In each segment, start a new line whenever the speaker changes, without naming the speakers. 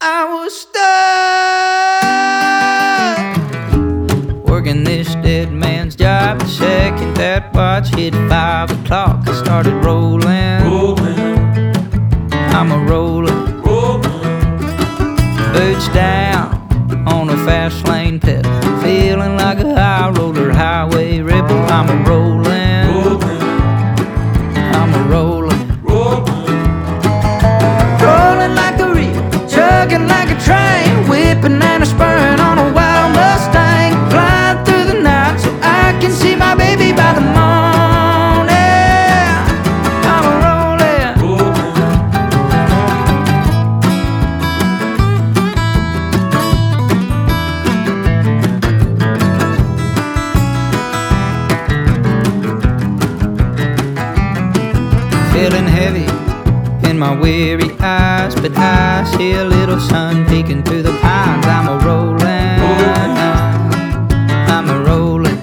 I was stuck working this dead man's job. The second that watch hit 5 o'clock, I started rolling. I'm a roller, boots down on a fast lane pedal, feeling like a high roller, highway rebel. I'm a rolling, I'm a roller, rolling like a reel, chugging like a train, whipping and a spurring on a wild Mustang, flying through the night so I can see my baby by the morning. I'm a rolling, feeling heavy in my weary eyes, but I see a little sun peeking through the pines. I'm a rolling, I'm a rolling.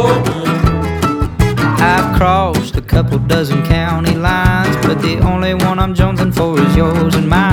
I've crossed a couple dozen county lines, but the only one I'm jonesing for is yours and mine.